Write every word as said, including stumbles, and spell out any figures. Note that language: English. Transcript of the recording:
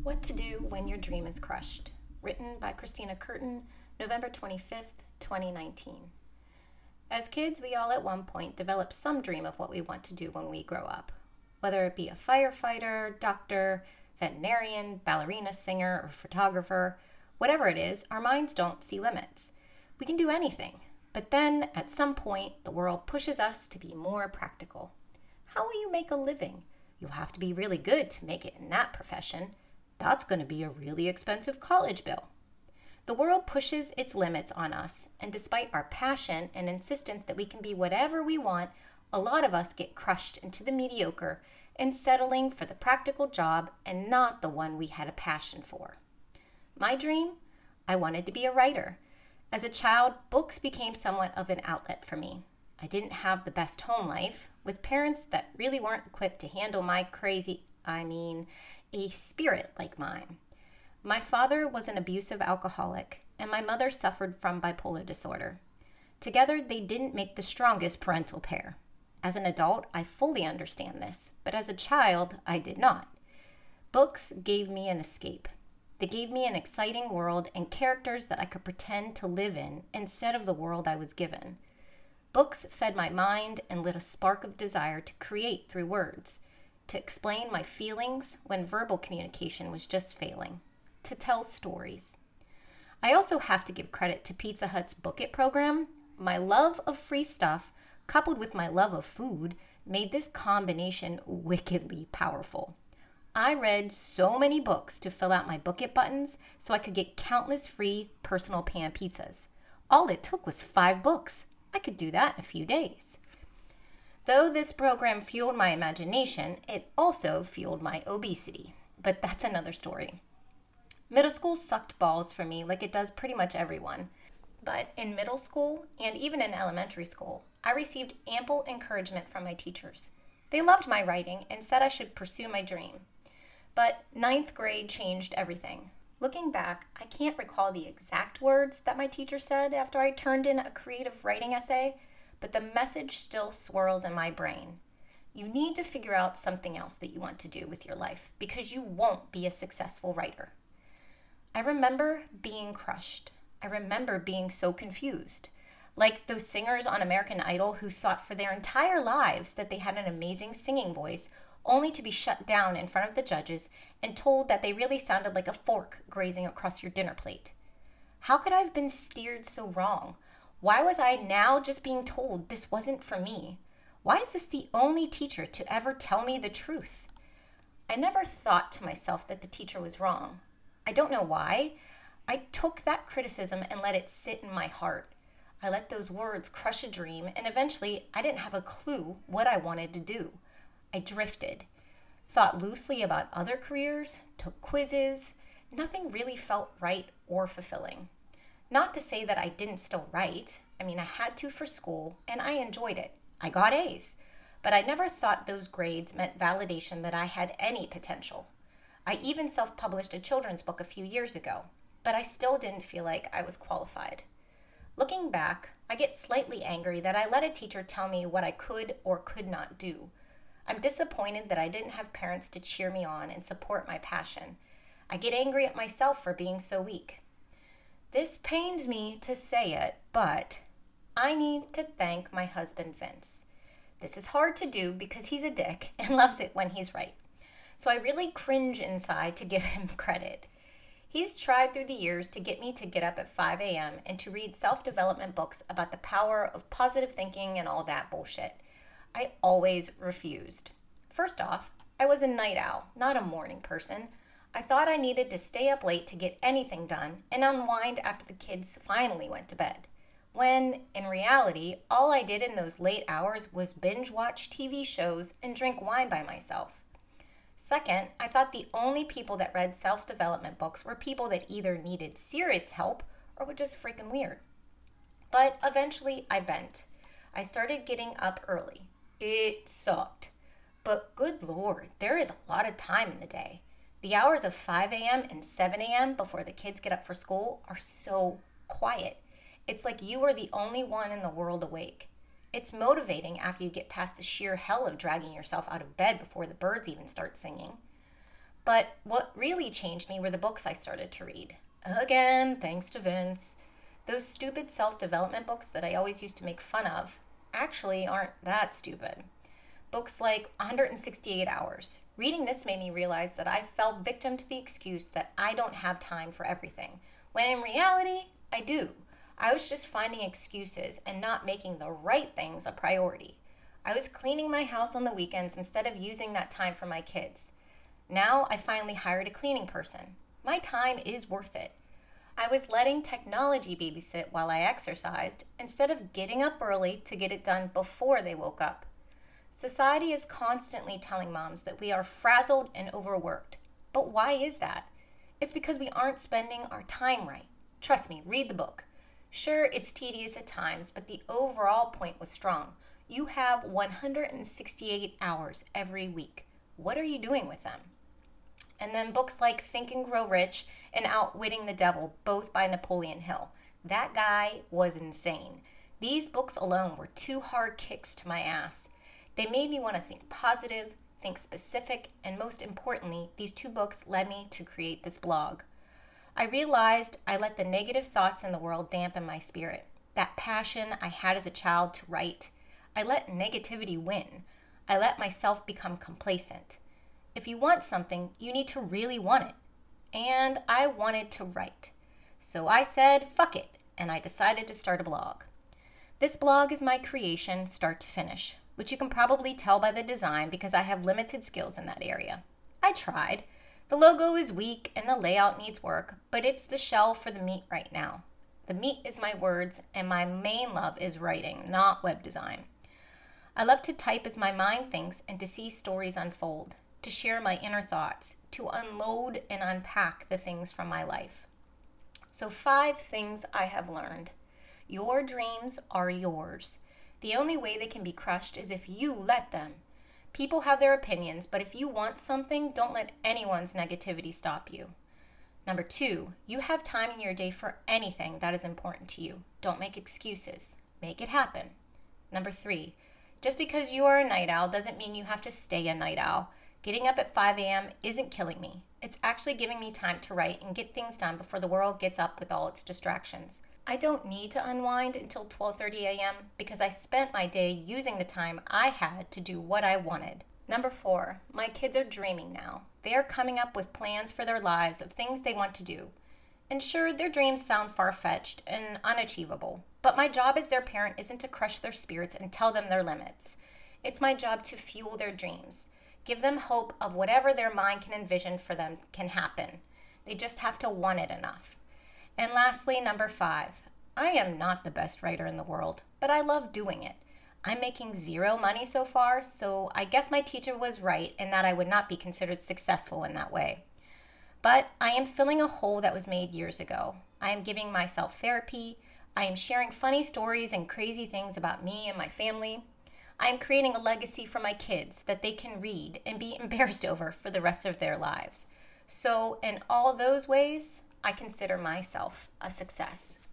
What to Do When Your Dream is Crushed. Written by Christina Curtin, November twenty-fifth, twenty nineteen. As kids, we all at one point develop some dream of what we want to do when we grow up. Whether it be a firefighter, doctor, veterinarian, ballerina, singer, or photographer, whatever it is, our minds don't see limits. We can do anything. But then, at some point, the world pushes us to be more practical. How will you make a living? You'll have to be really good to make it in that profession. That's going to be a really expensive college bill. The world pushes its limits on us, and despite our passion and insistence that we can be whatever we want, a lot of us get crushed into the mediocre and settling for the practical job and not the one we had a passion for. My dream? I wanted to be a writer. As a child, books became somewhat of an outlet for me. I didn't have the best home life, with parents that really weren't equipped to handle my crazy, I mean, a spirit like mine. My father was an abusive alcoholic, and my mother suffered from bipolar disorder. Together, they didn't make the strongest parental pair. As an adult, I fully understand this, but as a child, I did not. Books gave me an escape. They gave me an exciting world and characters that I could pretend to live in instead of the world I was given. Books fed my mind and lit a spark of desire to create through words, to explain my feelings when verbal communication was just failing, to tell stories. I also have to give credit to Pizza Hut's Book It program. My love of free stuff, coupled with my love of food, made this combination wickedly powerful. I read so many books to fill out my Book It buttons so I could get countless free personal pan pizzas. All it took was five books. I could do that in a few days. Though this program fueled my imagination, it also fueled my obesity. But that's another story. Middle school sucked balls for me like it does pretty much everyone. But in middle school, and even in elementary school, I received ample encouragement from my teachers. They loved my writing and said I should pursue my dream. But ninth grade changed everything. Looking back, I can't recall the exact words that my teacher said after I turned in a creative writing essay, but the message still swirls in my brain. You need to figure out something else that you want to do with your life because you won't be a successful writer. I remember being crushed. I remember being so confused. Like those singers on American Idol who thought for their entire lives that they had an amazing singing voice, only to be shut down in front of the judges and told that they really sounded like a fork grazing across your dinner plate. How could I have been steered so wrong? Why was I now just being told this wasn't for me? Why is this the only teacher to ever tell me the truth? I never thought to myself that the teacher was wrong. I don't know why. I took that criticism and let it sit in my heart. I let those words crush a dream, and eventually I didn't have a clue what I wanted to do. I drifted, thought loosely about other careers, took quizzes. Nothing really felt right or fulfilling. Not to say that I didn't still write. I mean, I had to for school, and I enjoyed it. I got A's. But I never thought those grades meant validation that I had any potential. I even self-published a children's book a few years ago, but I still didn't feel like I was qualified. Looking back, I get slightly angry that I let a teacher tell me what I could or could not do. I'm disappointed that I didn't have parents to cheer me on and support my passion. I get angry at myself for being so weak. This pains me to say it, but I need to thank my husband, Vince. This is hard to do because he's a dick and loves it when he's right. So I really cringe inside to give him credit. He's tried through the years to get me to get up at five a.m. and to read self-development books about the power of positive thinking and all that bullshit. I always refused. First off, I was a night owl, not a morning person. I thought I needed to stay up late to get anything done and unwind after the kids finally went to bed. When, in reality, all I did in those late hours was binge watch T V shows and drink wine by myself. Second, I thought the only people that read self-development books were people that either needed serious help or were just freaking weird. But eventually I bent. I started getting up early. It sucked. But good Lord, there is a lot of time in the day. The hours of five a.m. and seven a.m. before the kids get up for school are so quiet. It's like you are the only one in the world awake. It's motivating after you get past the sheer hell of dragging yourself out of bed before the birds even start singing. But what really changed me were the books I started to read. Again, thanks to Vince. Those stupid self-development books that I always used to make fun of actually aren't that stupid. Books like one hundred sixty-eight hours. Reading this made me realize that I fell victim to the excuse that I don't have time for everything, when in reality, I do. I was just finding excuses and not making the right things a priority. I was cleaning my house on the weekends instead of using that time for my kids. Now I finally hired a cleaning person. My time is worth it. I was letting technology babysit while I exercised instead of getting up early to get it done before they woke up. Society is constantly telling moms that we are frazzled and overworked. But why is that? It's because we aren't spending our time right. Trust me, read the book. Sure, it's tedious at times, but the overall point was strong. You have one hundred sixty-eight hours every week. What are you doing with them? And then books like Think and Grow Rich and Outwitting the Devil, both by Napoleon Hill. That guy was insane. These books alone were two hard kicks to my ass. They made me want to think positive, think specific, and most importantly, these two books led me to create this blog. I realized I let the negative thoughts in the world dampen my spirit. That passion I had as a child to write, I let negativity win. I let myself become complacent. If you want something, you need to really want it. And I wanted to write. So I said, fuck it, and I decided to start a blog. This blog is my creation, start to finish, which you can probably tell by the design because I have limited skills in that area. I tried. The logo is weak and the layout needs work, but it's the shell for the meat right now. The meat is my words, and my main love is writing, not web design. I love to type as my mind thinks and to see stories unfold, to share my inner thoughts, to unload and unpack the things from my life. So five things I have learned. Your dreams are yours. The only way they can be crushed is if you let them. People have their opinions, but if you want something, don't let anyone's negativity stop you. Number two, you have time in your day for anything that is important to you. Don't make excuses. Make it happen. Number three, just because you are a night owl doesn't mean you have to stay a night owl. Getting up at five a.m. isn't killing me. It's actually giving me time to write and get things done before the world gets up with all its distractions. I don't need to unwind until twelve thirty a.m. because I spent my day using the time I had to do what I wanted. Number four, my kids are dreaming now. They are coming up with plans for their lives of things they want to do. And sure, their dreams sound far-fetched and unachievable, but my job as their parent isn't to crush their spirits and tell them their limits. It's my job to fuel their dreams, give them hope of whatever their mind can envision for them can happen. They just have to want it enough. And lastly, number five, I am not the best writer in the world, but I love doing it. I'm making zero money so far, so I guess my teacher was right in that I would not be considered successful in that way. But I am filling a hole that was made years ago. I am giving myself therapy. I am sharing funny stories and crazy things about me and my family. I am creating a legacy for my kids that they can read and be embarrassed over for the rest of their lives. So in all those ways, I consider myself a success.